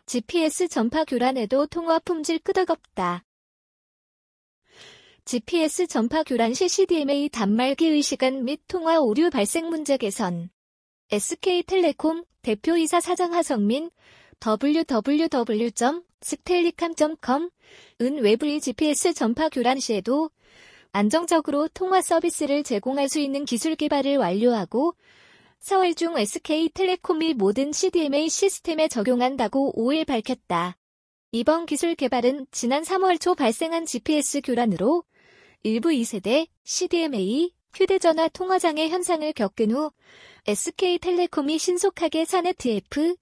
GPS 전파 교란에도 통화 품질 끄덕없다. GPS 전파 교란 시 CDMA 단말기의 시간 및 통화 오류 발생 문제 개선. SK텔레콤 대표이사 사장 하성민 www.stellicam.com 은 외부의 GPS 전파 교란 시에도 안정적으로 통화 서비스를 제공할 수 있는 기술 개발을 완료하고 4월 중 SK텔레콤이 모든 CDMA 시스템에 적용한다고 5일 밝혔다. 이번 기술 개발은 지난 3월 초 발생한 GPS 교란으로 일부 2세대 CDMA 휴대전화 통화장애 현상을 겪은 후 SK텔레콤이 신속하게 사넷TF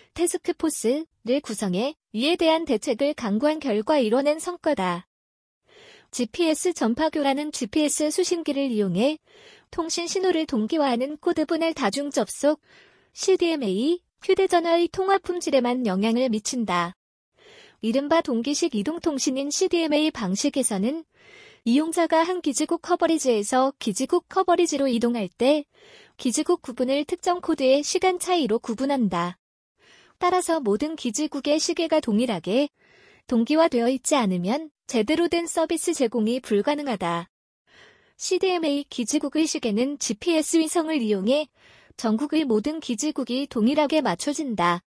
태스크포스를 구성해 이에 대한 대책을 강구한 결과 이뤄낸 성과다. GPS 전파 교란은 GPS 수신기를 이용해 통신 신호를 동기화하는 코드 분할 다중 접속 CDMA 휴대전화의 통화 품질에만 영향을 미친다. 이른바 동기식 이동통신인 CDMA 방식에서는 이용자가 한 기지국 커버리지에서 기지국 커버리지로 이동할 때 기지국 구분을 특정 코드의 시간 차이로 구분한다. 따라서 모든 기지국의 시계가 동일하게 동기화되어 있지 않으면 제대로 된 서비스 제공이 불가능하다. CDMA 기지국의 시계는 GPS 위성을 이용해 전국의 모든 기지국이 동일하게 맞춰진다.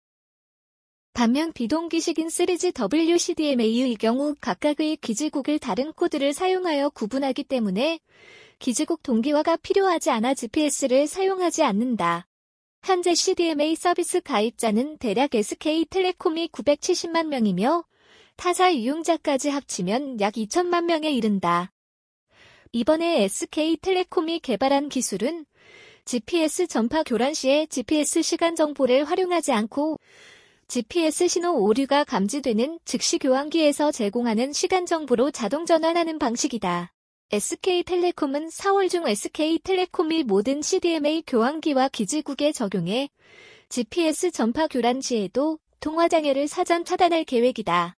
반면 비동기식인 3G WCDMA의 경우 각각의 기지국을 다른 코드를 사용하여 구분하기 때문에 기지국 동기화가 필요하지 않아 GPS를 사용하지 않는다. 현재 CDMA 서비스 가입자는 대략 SK텔레콤이 970만 명이며 타사 이용자까지 합치면 약 2천만 명에 이른다. 이번에 SK텔레콤이 개발한 기술은 GPS 전파 교란 시에 GPS 시간 정보를 활용하지 않고 GPS 신호 오류가 감지되는 즉시 교환기에서 제공하는 시간 정보로 자동 전환하는 방식이다. SK텔레콤은 4월 중 SK텔레콤이 모든 CDMA 교환기와 기지국에 적용해 GPS 전파 교란 시에도 통화장애를 사전 차단할 계획이다.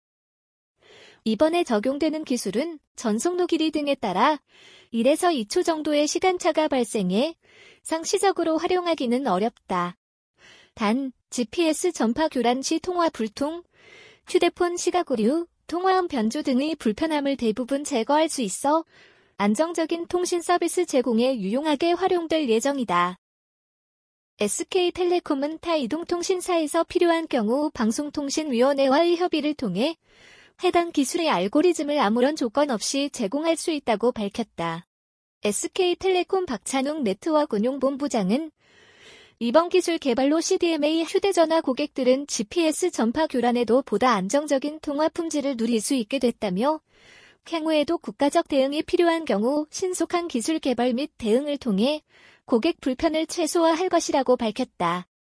이번에 적용되는 기술은 전송로 길이 등에 따라 1에서 2초 정도의 시간차가 발생해 상시적으로 활용하기는 어렵다. 단, GPS 전파 교란 시 통화 불통, 휴대폰 시각 오류, 통화음 변조 등의 불편함을 대부분 제거할 수 있어 안정적인 통신 서비스 제공에 유용하게 활용될 예정이다. SK텔레콤은 타 이동통신사에서 필요한 경우 방송통신위원회와의 협의를 통해 해당 기술의 알고리즘을 아무런 조건 없이 제공할 수 있다고 밝혔다. SK텔레콤 박찬웅 네트워크 운용본부장은 이번 기술 개발로 CDMA 휴대전화 고객들은 GPS 전파 교란에도 보다 안정적인 통화 품질을 누릴 수 있게 됐다며 향후에도 국가적 대응이 필요한 경우 신속한 기술 개발 및 대응을 통해 고객 불편을 최소화할 것이라고 밝혔다.